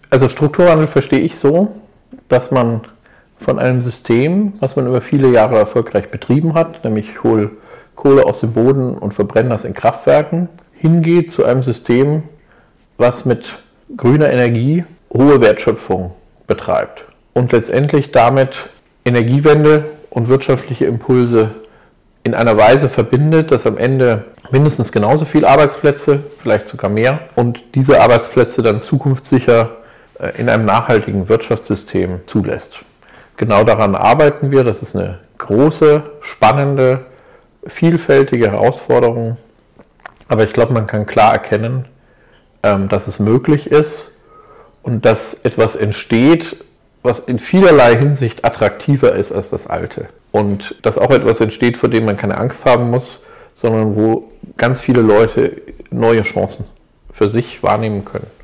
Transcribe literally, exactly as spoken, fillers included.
Also Strukturwandel verstehe ich so, dass man von einem System, was man über viele Jahre erfolgreich betrieben hat, nämlich ich hole Kohle aus dem Boden und verbrenne das in Kraftwerken, hingeht zu einem System, was mit grüner Energie hohe Wertschöpfung betreibt und letztendlich damit Energiewende und wirtschaftliche Impulse in einer Weise verbindet, dass am Ende mindestens genauso viele Arbeitsplätze, vielleicht sogar mehr, und diese Arbeitsplätze dann zukunftssicher in einem nachhaltigen Wirtschaftssystem zulässt. Genau daran arbeiten wir. Das ist eine große, spannende, vielfältige Herausforderung. Aber ich glaube, man kann klar erkennen, dass es möglich ist und dass etwas entsteht, was in vielerlei Hinsicht attraktiver ist als das Alte. Und dass auch etwas entsteht, vor dem man keine Angst haben muss, sondern wo ganz viele Leute neue Chancen für sich wahrnehmen können.